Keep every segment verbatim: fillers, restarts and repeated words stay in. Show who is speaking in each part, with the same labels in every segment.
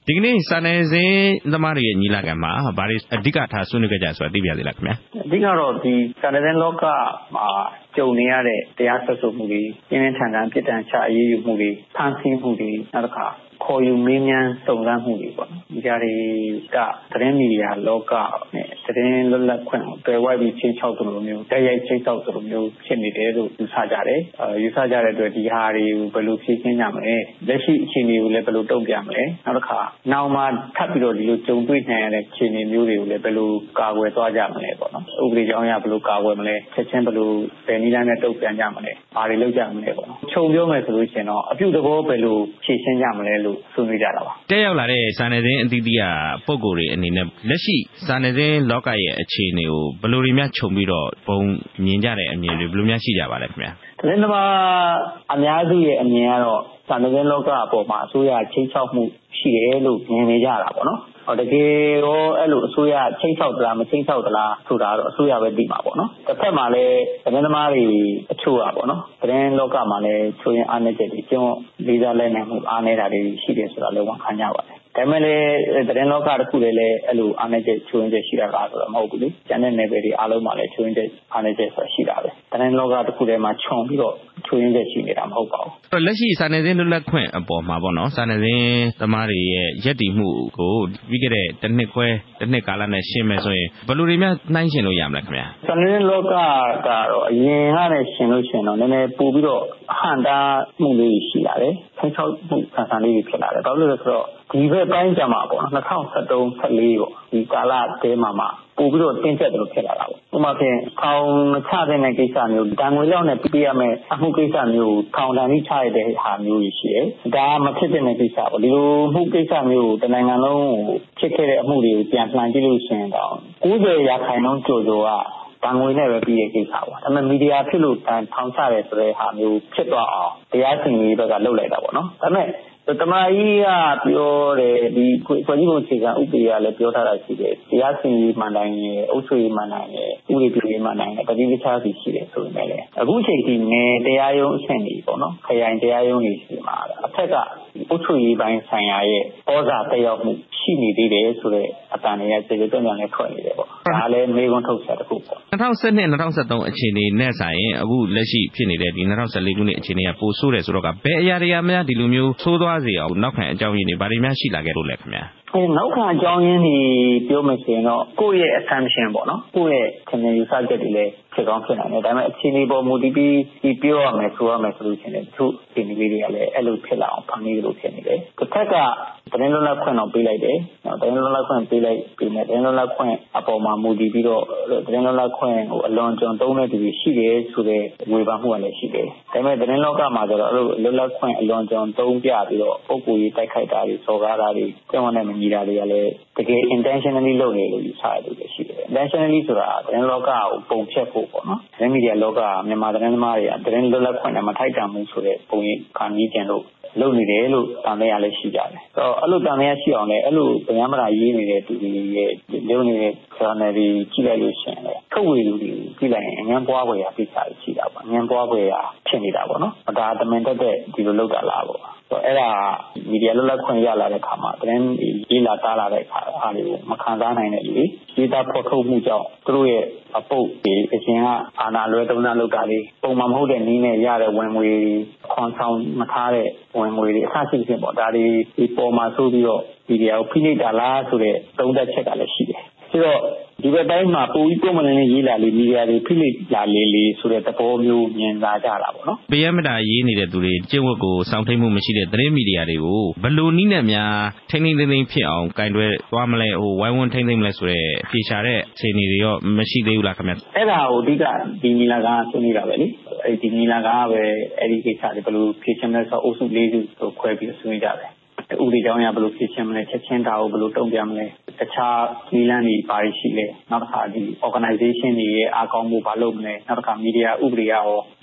Speaker 1: ဒီကနေ့စာနယ်ဇင်းသမားတွေရဲ့ညီလာခံမှာဘာတွေအဓိကထားဆွေးနွေးခဲ့ကြဆိုတာသိပြသေးလားခင်ဗျာ
Speaker 2: အဓိကတော့ဒီစာနယ်ဇင်းလောကမှာကြုံနေရတဲ့တရားစွဲဆိုမှုတွေပြင်းပြင်းထန်ထန်ပြည်ထန်ချအရေးယူမှုတွေဖမ်းဆီးမှုတွေနောက်တစ်ခါခေါ်ယူမေးမြန်းစုံစမ်းမှုတွေပေါ့နော်ဒီကြတွေကသတင်းမီဒီယာလောကနဲ့သတင်းလွတ်လပ်ခွင့်ကိုတွယ်ဝိုက်ပြီးချင်းချောက်သလိုမျိုးတိုက်ရိုက်ချင်းချောက်သလိုမျိုးဖြစ်နေတယ်လို့ယူဆကြတယ်အဲယူဆကြတဲ့အတွက်ဒီဟာတွေကိုဘယ်လိုဖြေရှင်းကြမလဲလက်ရှိအခြေအနေကိုလည်းဘယ်လိုတုံ့ပြန်မလဲနောက်တစ်ခါနောက်မှထပ်ပြီးတော့ဒီလိုကြုံတွေ့နိုင်ရတဲ့အခြေအနေမျိုးတွေကိုလည်းဘယ်လိုကာကွယ်သွားကြမလဲပေါ့နော်ဥပဒေကြောင်းအရဘယ်လိုကာကွယ်မလဲချက်ချင်းဘယ်လိုဘယ်နည်းလမ်းနဲ့တုံ့ပြန်ကြမလဲဘာတွေလုပ်ကြမလဲပေါ့နော်ခြုံပြောမယ်ဆိုလို့ရှိရင်တော့အပြုသဘောဘယ်လိုဖြေရှင်းကြမလဲလို့ဆွေးနွေးကြတာပါ
Speaker 1: တက်ရောက်လာတဲ့စာနယ်ဇင်းအသီးသီးကပုံကိုယ်တွေအနေနဲ့လက်ရှိစာနယ်ဇင်းလောကရဲ့အခြေအနေကိုဘယ်လိုတွေများခြုံပြီးတော့ပုံမြင်ကြတဲ့အမြင်တွေဘယ်လိုများရှိကြပါလဲခင်ဗျာ
Speaker 2: သတင်းသမားအများစုရဲ့အမြင်ကတော့စာနယ်ဇင်းလောကအပေါ်မှာအစိုးရချင်းချောက်မှုရှိတယ်လို့မြင်နေကြတာပေါ့နော်ဟောတကယ်ရောအဲ့လိုအစိုးရချင်းချောက်သလားမချင်းချောက်သလားဆိုတာတော့အစိုးရပဲသိမှာပေါ့နော်တစ်ဖက်မှာလည်းသတင်းသမားတွေအချို့อ่ะပေါ့နော်သတင်းလောကမှာလည်းချိုးရင်အားနည်းချက်တွေကျွန်းလေးစားလဲနိုင်မှုအားနည်းတာတွေရှိတယ်ဆိုတာလည်းဝန်ခံကြပါတယ်ဒါပေမဲ့လည်းသတင်းလောကတစ်ခုလည်းလည်းအဲ့လိုအားနည်းချက်ချိုးရင်ချက်ရှိတာလားဆိုတော့မဟုတ်ဘူးလေကျန်တဲ့နယ်ပယ်တွေအားလုံးမှာလည်းချိုးရင်ချက်အားနည်းချက်ဆိုတာရှိတာပဲသတင်းလောကတစ်ခုထဲမှာခြုံပြီးတော့ချိုးရင်ချက်ရှိနေတာမဟုတ်ပါဘူး
Speaker 1: လက်ရှိစာနယ်ဇင်းလွတ်လပ်ခွင့်အပေါ်မှာပေါ့နော်စာနယ်ဇင်းသမားတွေရဲ့ရည်တည်မှုကိုပြီးခဲ့တဲ့တစ်နှစ်ခွဲတစ်နှစ်ကာလနဲ့ရှင်းမယ်ဆိုရင်ဘယ်လိုတွေများနှိုင်းယှဉ်လို့ရမလဲခင်ဗျာ
Speaker 2: စာနယ်ဇင်းလောကကတော့အရင်ကနဲ့ရှင်းလို့ရှင်းတော့နည်းနည်းပို့ပြီးတော့အဟန့်တားမှုလေးရှိလာတယ်ထိန်းချုပ်မှုဆန်ဆန်လေးဖြစ်လာတယ်ဘာလို့လဲဆိုတော့ဒီဘက်ပိုင်းကျမှာပေါ့နော်၂၀၁၃ ၁၄ပေါ့ဒီကာလတဲမှာမှာပို့ပြီးတော့တင်းကျပ်တယ်လို့ဖြစ်လာတာပေါ့ဥပမာဖြင့်ထောင်မချတဲ့ကိစ္စမျိုးတန်ငွေလောက်နဲ့ပြရမယ်အမှုကိစ္စမျိုးထောင်ဒဏ်ကြီးချရတဲ့ဟာမျိုးကြီးရှိတယ်ဒါမဖြစ်တဲ့ကိစ္စပေါ့ဒီလိုမှုကိစ္စမျိုးတနိုင်ငံလုံးဖြစ်ခဲ့တဲ့အမှုတွေကိုပြန်လှန်ကြည့်လို့ရှိရင်တော့၉၀ရာခိုင်နှုန်းကျော်ကျော်ကတန်ငွေနဲ့ပဲပြီးတဲ့ကိစ္စပေါ့ဒါပေမဲ့မီဒီယာဖြစ်လို့တန်ထောင်ချတယ်ဆိုတဲ့ဟာမျိုးဖြစ်သွားအောင်တရားစီရင်ရေးဘက်ကလုပ်လိုက်တာပေါ့နော်ဒါပေမဲ့တမကြီးကပြောတယ်ဒီဖွဲ့စည်းပုံအခြေခံဥပဒေကလည်းပြောထားတာရှိတယ်တရားစီရင်ရေးမှန်တိုင်းရဲ့အုပ်ချုပ်ရေးမှန်တိုင်းရဲ့ဥပဒေပြုရေးမှန်တိုင်းရဲ့တတိယခြားစီရှိတယ်ဆိုပေမဲ့လည်းအခုချိန်ထိနယ်တရားရုံးအဆင့်ကြီးပေါ့နော်ခရိုင်တရားရုံးကြီးရှိမှာအထက်ကအုပ်ချုပ်ရေးပိုင်းဆိုင်ရာရဲ့ဩဇာတက်ရောက်မှုရှိနေသေးတယ်ဆိုတဲ့အတန်တွေကကျေကျေတွန်းတွန်းနဲ့ထွက်နေတယ်ပေါ့ဒါလည်းမေးခွန်းထုတ်ဆက်တစ်ခုပေါ့
Speaker 1: ၂၀၁၂ ၂၀၁၃အခြေအနေနဲ့ဆိုင်အခုလက်ရှိဖြစ်နေတဲ့ဒီ၂၀၁၄ခုနှစ်အခြေအနေကပိုဆိုးတယ်ဆိုတော့ကဘယ်အရာတွေကများဒီလိုမျိုးဆိုးသွားစေအောင်နောက်ခံအကြောင်းရင်းတွေဘာတွေများရှိလာခဲ့လို့လဲခင်ဗျာ
Speaker 2: အဲနောက်ခံအကြောင်းရင်းတွေပြောမှဆိုရင်တော့ကိုယ့်ရဲ့ assumption ပေါ့နော်ကိုယ့်ရဲ့ထင်မြင်ယူဆချက်တွေလည်းဖြစ်ကောင်းဖြစ်နိုင်တယ်ဒါပေမဲ့အခြေအနေပေါ်မူတည်ပြီးဒီပြောရမယ်ဆိုရမယ်ဆိုလို့ရှိရင်သူ့အခြေအနေလေးတွေကလည်းအဲ့လိုဖြစ်လာအောင်ဖန်တီးလို့ဖြစ်နေတယ်တစ်ခါကသတင်းလွတ်လပ်ခွင့်တော့ပေးလိုက်တယ်နော်သတင်းလွတ်လပ်ခွင့်ပေးလိုက်ပြီးနေသတင်းလွတ်လပ်ခွင့်အပေါ်မှာမူတည်ပြီးတော့သတင်းလွတ်လပ်ခွင့်ကိုအလွန်ကျွံသုံးတဲ့သူတွေရှိတယ်ဆိုတဲ့ဝေဖန်မှုကလည်းရှိတယ်ဒါပေမဲ့သတင်းလောကမှာကျတော့အဲ့လိုလွတ်လပ်ခွင့်အလွန်ကျွံသုံးပြပြီးတော့ပုံကိုယ်ရေးတိုက်ခိုက်တာတွေစော်ကားတာတွေကြောင်းနဲ့မညီတာတွေကလည်းတကယ် intentionally လုပ်နေလို့ယူဆရတယ်လို့ရှိတယ် intentionally ဆိုတာသတင်းလောကကိုပုံဖြတ်ဖို့ပေါ့နော်သတင်းမီဒီယာလောကမြန်မာသတင်းသမားတွေကသတင်းလွတ်လပ်ခွင့်နဲ့မထိုက်တန်မှုဆိုတဲ့ပုံရိပ်ခံပြီးကျင်လို့လုပ်နေတယ်လို့တန်တရားလည်းရှိကြတယ်။အဲ့တော့အဲ့လိုတန်တရားရှိအောင်လည်းအဲ့လိုဗယံမရာရေးနေတဲ့သူတွေရဲ့လုပ်နေတဲ့ channel တွေကြည့်လိုက်လို့ရှိရင်လည်းထုတ်ဝေလူတွေကြည့်လိုက်ရင်အငန်းပွားဖွယ်ရာကိစ္စတွေရှိတာပေါ့။အငန်းပွားဖွယ်ရာဖြစ်နေတာပေါ့နော်။ဒါတမင်တက်တဲ့ဒီလိုလုပ်တာလားပေါ့။အဲ့ဒါမီဒီယာလွတ်လပ်ခွင့်ရလာတဲ့အခါမှာသတင်းရေးလာတားလာတဲ့အခါအားတွေကိုမခံစားနိုင်တဲ့လူတွေရေးသားဖော်ထုတ်မှုကြောင့်သူတို့ရဲ့အပုတ်ဒီအရှင်ကအာဏာလွဲသုံးနှလုပ်တာတွေပုံမှန်မဟုတ်တဲ့နည်းနဲ့ရတဲ့ဝင်ငွေခွန်ဆောင်မထားတဲ့ဝင်ငွေတွေအဆရှိဖြစ်ပေါ့ဒါတွေဒီပေါ်မှာဆိုပြီးတော့မီဒီယာကိုဖိနှိပ်တာလားဆိုတဲ့သုံးသက်ချက်ကလည်းရှိတယ်ဆိုတော့ဒီဘက်တိုင်းမှာပုံပြီးပုံမှန်နဲ့ရေးလာလေမီဒီယာတွေဖိနှိပ်လာလေလေဆိုတဲ့သဘောမျိုးမြင်လာကြတာပေါ့နော်
Speaker 1: ဗယံမတာရေးနေတဲ့သူတွေကျင့်ဝတ်ကိုစောင့်ထိန်မှုမရှိတဲ့သတင်းမီဒီယာတွေကိုဘယ်လိုနည်းနဲ့များထိန်းထိန်းသိမ်းသိမ်းဖြစ်အောင်ကင်တွယ်သွားမလဲဟိုဝိုင်းဝန်းထိန်းသိမ်းမလဲဆိုတဲ့ဖြေရှာတဲ့အခြေအနေတွေရောမရှိသေးဘူးလားခင်ဗျ
Speaker 2: အဲ့ဒါကိုအဓိကဒီညီလာခံဆွေးနွေးတာပဲလေအဲ့ဒီညီလာခံကပဲအဲ့ဒီကိစ္စတွေဘယ်လိုဖြေရှင်းမလဲဆိုအုပ်စုလေးစုကိုခွဲပြီးဆွေးနွေးကြတယ်ဥပဒေကြောင်းအရဘယ်လိုဖြေရှင်းမလဲချက်ချင်းတာကိုဘယ်လိုတုံ့ပြန်မလဲတခြားနည်းလမ်းတွေဘာတွေရှိလဲနောက်တစ်ခါဒီ organization တွေရဲ့အားကောင်းမှုဘာလုပ်မလဲနောက်တစ်ခါ media ဥပဒေရော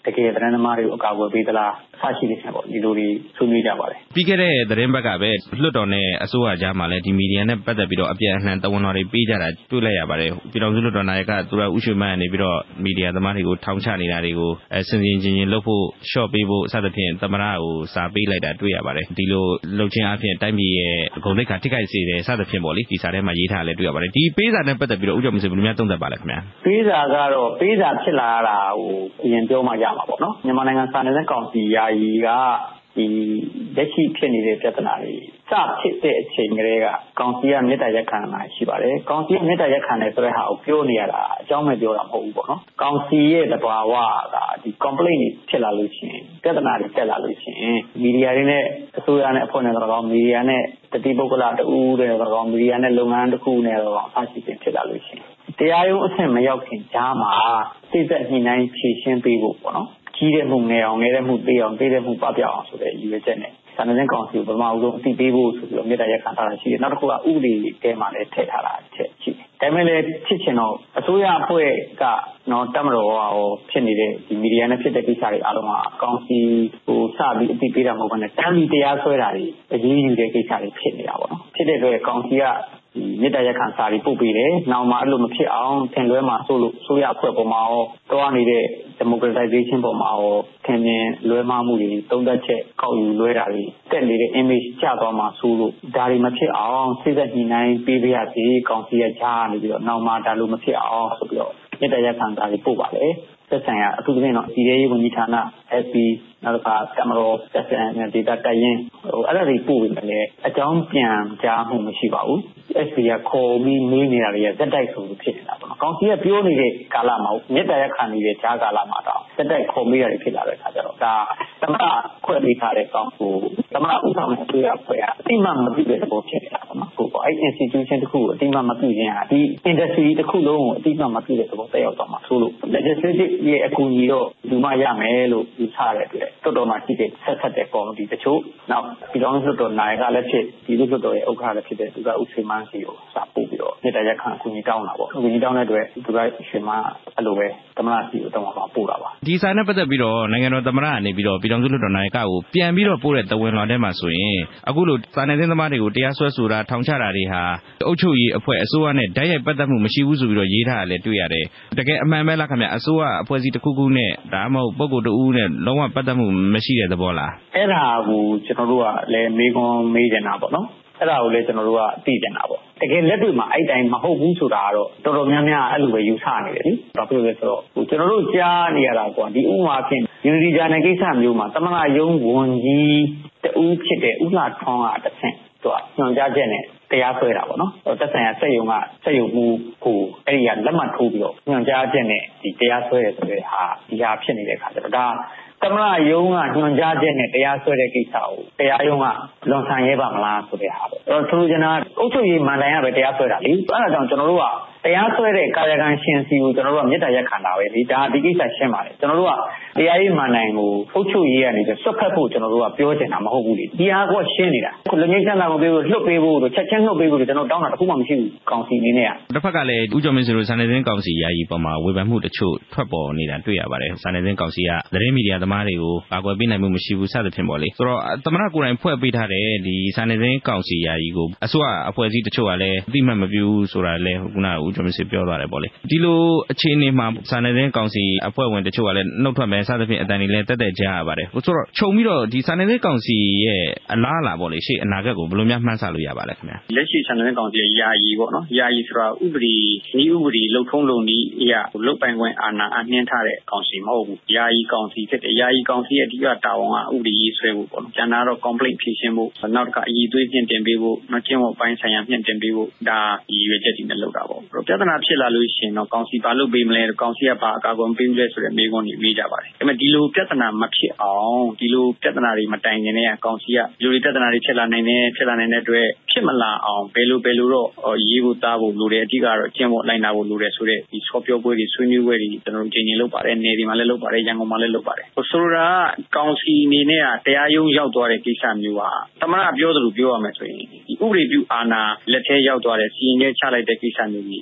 Speaker 2: တကယ်သတင်းသမားတွေကိုအကာအကွယ်ပေးသလားအဆရှိတဲ့ချက်ပေါ့ဒီလိုတွေဆွေးနွေးကြပါတယ်
Speaker 1: ပြီးခဲ့တဲ့သတင်းဘက်ကပဲလွှတ်တော်နဲ့အစိုးရကြားမှာလည်းဒီမီဒီယာနဲ့ပတ်သက်ပြီးတော့အပြန်အလှန်တဝန်တော်တွေပေးကြတာတွေ့လိုက်ရပါတယ်ပြည်ထောင်စုလွှတ်တော်နာယကသူရဦးရွှေမန်းကနေပြီးတော့မီဒီယာသမားတွေကိုထောင်ချနေတာတွေကိုအဲစင်စင်ချင်းချင်းလုပ်ဖို့ရှော့ပေးဖို့စသဖြင့်သမ္မတကိုစာပေးလိုက်တာတွေ့ရပါတယ်ဒီလိုလှုပ်ခြင်းအပြင်တိုင်းပြည်ရဲ့ဂုဏ်သိက္ခာထိခိုက်စေတယ်စသဖြင့်ပေါ့လေဒီစာထဲမှာရေးထားလည်းတွေ့ရပါတယ်ဒီပေးစာနဲ့ပတ်သက်ပြီးတော့ဦးကျော်မင်းဆွေဘယ်လိုများသုံးသပ်ပါလဲခင်ဗျာ
Speaker 2: ပေးစာကတော့ပေးစာဖြစ်လာတာဟိုအရင်ပြောမှရမှာပေါ့နော်မြန်မာနိုင်ငံစာနယ်ဇင်းကောင်စီယာယီကဒီလက်ရှိဖြစ်နေတဲ့ပြဿနာတွေစဖြစ်တဲ့အချိန်ကလေးကကောင်စီကမေတ္တာရပ်ခံတာရှိပါတယ်။ကောင်စီကမေတ္တာရပ်ခံတယ်ဆိုတဲ့ဟာကိုပြောနေရတာအကြောင်းမဲ့ပြောတာမဟုတ်ဘူးပေါ့နော်။ကောင်စီရဲ့သဘာဝကဒီ complaint တွေဖြစ်လာလို့ရှိရင်ပြဿနာတွေတက်လာလို့ရှိရင်မီဒီယာတွေနဲ့အစိုးရနဲ့အဖွဲ့နဲ့တော့မီဒီယာနဲ့တတိပုဂ္ဂလတဦးတွေတော့မီဒီယာနဲ့လုပ်ငန်းတစ်ခုနဲ့တော့အဆရှိတင်ဖြစ်လာလို့ရှိရင်တရားရုံးအဆင့်မရောက်ခင်ကြားမှာစိတ်သက်ညှိနှိုင်းဖြေရှင်းပေးဖို့ပေါ့နော်။ကြီးတဲ့မှုငယ်အောင်ငယ်တဲ့မှုသေးအောင်သေးတဲ့မှုပပျောက်အောင်ဆိုတဲ့ရည်ရွယ်ချက်နဲ့စာနယ်ဇင်းကောင်စီကိုပထမဦးဆုံးအသိပေးဖို့ဆိုပြီးတော့မြေတားရက်ခံထားတာရှိတယ်နောက်တစ်ခုကဥပဒေတဲမှာလည်းထည့်ထားတာချက်ရှိတယ်ဒါပေမဲ့လည်းဖြစ်ချင်တော့အစိုးရအဖွဲ့ကနော်တမတော်ဟောဖြစ်နေတဲ့ဒီမီဒီယာနဲ့ဖြစ်တဲ့ကိစ္စတွေအားလုံးကကောင်စီဟိုစပြီးအသိပေးတာမဟုတ်ဘဲနဲ့တမ်းပြီးတရားစွဲတာတွေအရေးယူတဲ့ကိစ္စတွေဖြစ်နေတာပေါ့နော်ဖြစ်တဲ့အတွက်ကောင်စီကဒီမြေတားရက်ခံစာတွေပို့ပေးတယ်နောက်မှအဲ့လိုမဖြစ်အောင်ထင်လွဲမှာဆိုလို့ဆိုရအဖွဲ့ပေါ်မှာရောတွားနေတဲ့ democratization ပေါ်မှာရောထင်မြင်လွဲမှားမှုတွေသုံးသက်ချက်ကောက်ယူလွဲတာတွေတက်နေတဲ့ image ကျသွားမှာဆိုလို့ဒါတွေမဖြစ်အောင်စိတ်သက်ညှိနှိုင်းပေးပြရစီကောင်စီရဲ့ကြားနေပြီးတော့နောက်မှဒါလိုမဖြစ်အောင်ဆိုပြီးတော့မြေတားရက်ခံစာတွေပို့ပါလေသက်ဆိုင်ရာအထူးသဖြင့်တော့ပြည်ရေးဝန်ကြီးဌာန S P နောက်ကကမရောသက်ဆိုင်ရာဒေတာတိုင်ရင်ဟိုအဲ့ဒါတွေပို့ပြီးလည်းအကြောင်းပြန်ကြားမှုမရှိပါဘူး S P ကခေါ်ပြီးမေးနေတာတွေကဇက်တိုက်ဆိုလို့ဖြစ်နေတာပေါ့နော်ကောင်စီကပြောနေတဲ့ကာလမှာမြေတားရက်ခံနေတဲ့ကြားကာလမှာတော့ဇက်တိုက်ခေါ်မေးတာတွေဖြစ်လာတဲ့အခါကျတော့ဒါသမ္မတဖွဲ့ပေးထားတဲ့ကောင်ကိုသမ္မတဥဆောင်တဲ့အစိုးရဖွဲ့ကအတိမမပြုတဲ့သဘောဖြစ်နေတာပေါ့နော်ကိုအဲ့ institution တစ်ခုကိုအတိမမပြုခြင်းဟာဒီ industry တစ်ခုလုံးကိုအတိမမပြုတဲ့သဘောတက်ရောက်သွားမှာဆိုလို့ legislative ရဲ့အကူအညီတော့ဒီမှရမယ်လို့ယူဆရတဲ့အတွက်တော်တော်မှရှိတဲ့ဆက်ဆက်တဲ့ကော်မတီတချို့နောက်ပြည်တော်စုတော်နိုင်ကလည်းဖြစ်ဒီလိုစုတော်ရဲ့ဥက္ကဋ္ဌလည်းဖြစ်တဲ့သူကဥဆွေမန်းစီကိုစာပို့ပြီးတော့မြေတားရက်ခံအကူအညီတောင်းတာပေါ့အကူအညီတောင်းတဲ့အတွက်သူကရွှေမန်းအဲ့လိုပဲသမ္မတစီကိုတောင်းမှာပို့တာပါ
Speaker 1: ဒီစာနဲ့ပတ်သက်ပြီးတော့နိုင်ငံတော်သမ္မတကနေပြီးတော့ပြည်တော်စုလွှတ်တော်နိုင်ကကိုပြန်ပြီးတော့ပို့တဲ့တဝန်လွှာထဲမှာဆိုရင်အခုလိုစာနယ်ဇင်းသမားတွေကိုတရားစွဲဆိုတာထောင်ချတာတွေဟာအုပ်ချုပ်ရေးအဖွဲ့အစိုးရနဲ့တိုက်ရိုက်ပတ်သက်မှုမရှိဘူးဆိုပြီးတော့ရေးထားတာလည်းတွေ့ရတယ်တကယ်အမှန်ပဲလားခင်ဗျအစိုးရအဖွဲ့အစည်းတစ်ခုခုနဲ့ဒါမှမဟုတ်ပုဂ္ဂိုလ်တဦးနဲ့လုံးဝပတ်သက်မှုမရှိတဲ့သဘောလား
Speaker 2: အဲ့ဒါကိုကျွန်တော်တို့ကလည်းမေးခွန်းမေးနေတာပေါ့နော်အဲ့ဒါကိုလည်းကျွန်တော်တို့ကသိကျင်တာပေါ့တကယ်လက်တွေ့မှာအဲ့တိုင်းမဟုတ်ဘူးဆိုတာကတော့တော်တော်များများအဲ့လိုပဲယူဆနေတယ်လေဘာဖြစ်လို့လဲဆိုတော့ဟိုကျွန်တော်တို့ကြားနေရတာကွာဒီဥပမာဖြင့် Unity Journal ကိစ္စမျိုးမှာသမ္မတရုံးဝန်ကြီးတဦးဖြစ်တဲ့ဥလှထွန်းကတစ်ဆင့်သူကညွှန်ကြားချက်နဲ့တရားစွဲတာပေါ့နော်သက်ဆိုင်ရာစက်ရုံကစက်ရုံမှုကိုအဲ့ဒီကလက်မှတ်ထိုးပြီးတော့ညွှန်ကြားချက်နဲ့ဒီတရားစွဲရဆိုတဲ့ဟာဒီဟာဖြစ်နေတဲ့အခါကျတော့ဒါသမ္မတရုံးကညွှန်ကြားချက်နဲ့တရားစွဲတဲ့ကိစ္စကိုတရားရုံးကလွန်ဆန်ရဲပါမလားဆိုတဲ့ဟာပေါ့အဲ့တော့သူတို့ကကအုပ်ချုပ်ရေးမန်တိုင်ကပဲတရားစွဲတာလေအဲ့ဒါကြောင့်ကျွန်တော်တို့ကတရားစွဲတဲ့ကာယကံရှင်စီကိုကျွန်တော်တို့ကမြေတားရက်ခံတာပဲဒီဒါဒီကိစ္စရှင်းပါတယ်ကျွန်တော်တို့ကတရားရေးမန်တိုင်ကိုအုပ်ချုပ်ရေးကနေပြီးဆွတ်ဖက်ဖို့ကျွန်တော်တို့ကပြောချင်တာမဟုတ်ဘူးလေဒီဟာကရှင်းနေတာခုလူငယ်ချမ်းသာကိုပေးဖို့လွတ်ပေးဖို့တို့ချက်ချင်းလွတ်ပေးဖို့တို့ကျွန်တော်တောင်းတာတခုမှမရှိဘူးကောင်စီအနေနဲ့
Speaker 1: ကတစ်ဖက်ကလည်းဦးကျော်မင်းဆွေတို့စာနယ်ဇင်းကောင်စီယာယီပေါ်မှာဝေဖန်မှုတချို့ထွက်ပေါ်နေတာတွေ့ရပါတယ်စာနယ်ဇင်းကောင်စီကသတင်းမီဒီယာသမားတွေကိုကာကွယ်ပေးနိုင်မှုမရှိဘူးစသဖြင့်ပေါ့လေဆိုတော့သမ္မတကိုယ်တိုင်ဖွဲ့ပေးထားတဲ့ဒီစာနယ်ဇင်းကောင်စီယာယီကိုအစိုးရအဖွဲ့အစည်းတချို့ကလည်းအတိမတ်မပြုဘူးဆိုတာလည်းခုနကဦးကျော်မင်းဆွေပြောသွားတယ်ပေါ့လေဒီလိုအခြေအနေမှာစာနယ်ဇင်းကောင်စီအဖွဲ့ဝင်တချို့ကလည်းနှုတ်ထွက်မယ်စသဖြင့်အတန်တွေလည်းတက်တက်ကြားရပါတယ်ဆိုတော့ခြုံပြီးတော့ဒီစာနယ်ဇင်းကောင်စီရဲ့အလားအလာပေါ့လေရှေ့အနာဂတ်ကိုဘယ်လိုများမှန်းဆလို့ရပါလဲခင်ဗျာ
Speaker 2: လက်ရှိစာနယ်ဇင်းကောင်စီရဲ့ယာယီပေါ့နော်ယာယီဆိုတာဥပဒေနည်းဥပဒေလုံထုံးလုံနည်းအရာလုတ်ပိုင်ခွင့်အာဏာအနှင်းထားတဲ့ကောင်စီမဟုတ်ဘူးယာယီကောင်စီဖြစ်တယ်ယာယီကောင်စီရဲ့အဓိကတာဝန်ကဥပဒေရေးဆွဲဖို့ပေါ့နော်ကျန်တာတော့ complaint ဖြေရှင်းဖို့နောက်တစ်ခါအည်သွေးချင်းတင်ပေးဖို့နောက်ကျင်းဝပိုင်းဆိုင်ရာမြင့်တင်ပေးဖို့ဒါဒီရွေချက်တွေနဲ့လုပ်တာပေါ့ပြဿနာဖြစ်လာလို့ရှိရင်တော့ကောင်စီဘာလုပ်ပေးမလဲကောင်စီကဘာအကာအကွယ်ပေးမလဲဆိုတဲ့မေးခွန်းတွေမေးကြပါတယ်ဒါပေမဲ့ဒီလိုပြဿနာမဖြစ်အောင်ဒီလိုပြဿနာတွေမတိုင်ခင်တည်းကကောင်စီကဒီလိုပြဿနာတွေဖြစ်လာနိုင်တယ်ဖြစ်လာနိုင်တဲ့အတွက်ဖြစ်မလာအောင်ဘယ်လိုဘယ်လိုတော့ရေးဖို့သားဖို့လိုတယ်အဓိကတော့ကျင်းဖို့လိုက်နာဖို့လိုတယ်ဆိုတဲ့ဒီဆော့ပြောပွဲတွေဆွေးနွေးပွဲတွေကျွန်တော်တို့ချိန်ချင်းလုပ်ပါတယ်နေတွေမှာလည်းလုပ်ပါတယ်ရန်ကုန်မှာလည်းလုပ်ပါတယ်ဆိုလိုတာကကောင်စီအနေနဲ့ကတရားရုံးရောက်သွားတဲ့ကိစ္စမျိုးဟာသမ္မတပြောသလိုပြောရမယ်ဆိုရင်ဒီဥပဒေပြုအာဏာလက်ထဲရောက်သွားတဲ့စီရင်ချက်ချလိုက်တဲ့ကိစ္စမျိုးကြီး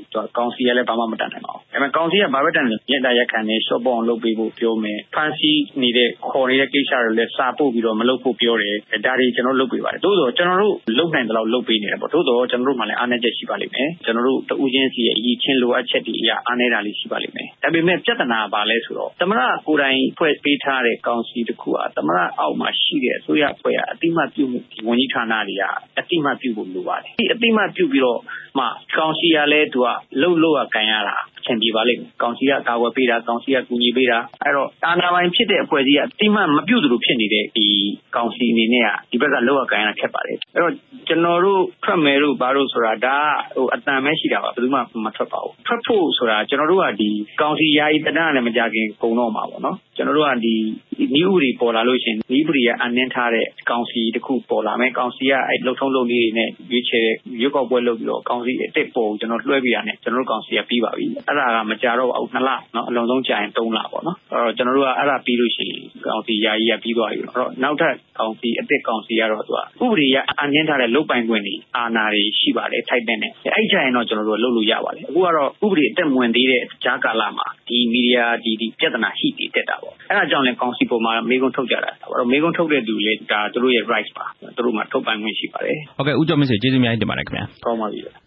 Speaker 2: ကောင်စီကလည်းဘာမှမတတ်နိုင်ပါဘူးဒါပေမဲ့ကောင်စီကဘာပဲတတ်နိုင်ရက်တာရက်ခံနေရှော့ပေါအောင်လုပ်ပေးဖို့ပြောမယ်ဖန်စီနေတဲ့ခေါ်နေတဲ့ကိစ္စတွေလည်းစာပို့ပြီးတော့မလုပ်ဖို့ပြောတယ်ဒါတွေကျွန်တော်လုပ်ပေးပါတယ်သို့သောကျွန်တော်တို့လုပ်နိုင်တယ်လို့လုပ်ပေးနေတယ်ပေါ့သို့သောကျွန်တော်တို့မှလည်းအားနည်းချက်ရှိပါလိမ့်မယ်ကျွန်တော်တို့တဦးချင်းစီရဲ့အရေးချင်းလိုအပ်ချက်တွေအရအားနည်းတာလေးရှိပါလိမ့်မယ်ဒါပေမဲ့ပြဿနာပါလဲဆိုတော့သမရကိုယ်တိုင်ဖွဲ့ပေးထားတဲ့ကောင်စီတစ်ခုကသမရအောက်မှာရှိတဲ့အစိုးရဖွဲ့ကအတိမတ်ပြုမှုဝန်ကြီးဌာနတွေကအတိမတ်ပြုဖို့လိုပါတယ်ဒီအတိမတ်ပြုပြီးတော့မှကောင်စီကလည်းသူကလှုပ်လို့ကန်ရတာအဆင်ပြေပါလိမ့်မယ်ကောင်စီကကာကွယ်ပေးတာကောင်စီကကူညီပေးတာအဲ့တော့အာဏာပိုင်ဖြစ်တဲ့အဖွဲ့အစည်းကအတိမတ်မပြုသလိုဖြစ်နေတဲ့ဒီကောင်စီအနေနဲ့ကဒီဘက်ကလှုပ်ကန်ရတာခက်ပါတယ်အဲ့တော့ကျွန်တော်တို့ထွက်မယ်လို့ဘာလို့ဆိုတာဒါကဟိုအတန်ပဲရှိတာပါဘယ်သူမှမထွက်ပါဘူးထွက်ဖို့ဆိုတာကျွန်တော်တို့ကဒီကောင်စီယာယီတနက်နဲ့မကြခင်ကုန်တော့မှာပေါ့နော်ကျွန်တော်တို့ကဒီနည်းဥပဒေပေါ်လာလို့ရှိရင်နည်းဥပဒေကအနှင်းထားတဲ့ကောင်စီတစ်ခုပေါ်လာမယ်ကောင်စီကအဲ့လှုပ်ထုံးလုပ်လေးတွေနဲ့ရွေးချယ်ရွေးကောက်ပွဲလုပ်ပြီးတော့ကောင်စီအစ်စ်ပေါ်ကျွန်တော်လွှဲပြရနဲ့ကျွန်တော်တို့ကောင်စီကပြီးပါပြီအဲ့ဒါကမကြတော့ဘူးနှစ်လနော်အလုံးစုံကြာရင်သုံးလပေါ့နော်အဲ့တော့ကျွန်တော်တို့ကအဲ့ဒါပြီးလို့ရှိရင်ကောင်စီယာယီကပြီးသွားပြီအဲ့တော့နောက်ထပ်ကောင်စီအစ်စ်ကောင်စီကတော့သူကဥပဒေကအနှင်းထားတဲ့လုပ်ပိုင်ခွင့်တွေအာဏာတွေရှိပါတယ်ထိုက်တဲ့နဲ့အဲ့ကြရင်တော့ကျွန်တော်တို့လုပ်လို့ရပါတယ်အခုကတော့ဥပဒေအသက်မဝင်သေးတဲ့ကြားကာလမှာဒီမီဒီယာဒီဒီပြဿနာရှိတည်တက်တာပေါ့အဲ့ဒါကြောင့်လည်းကောင်စီပေါ်မှာမေးခွန်းထုတ်ကြတာအဲ့တော့မေးခွန်းထုတ်တဲ့သူလည်းဒါသူတို့ရဲ့ rights ပါသူတို့မှာထုတ်ပိုင်ခွင့်ရှိပါတယ်
Speaker 1: ဟုတ်ကဲ့ဦးကျော်မင်းဆွေကျေးဇူးအများကြီးတင်ပါတယ်ခင်ဗျာ
Speaker 2: ကောင်းပါပြီ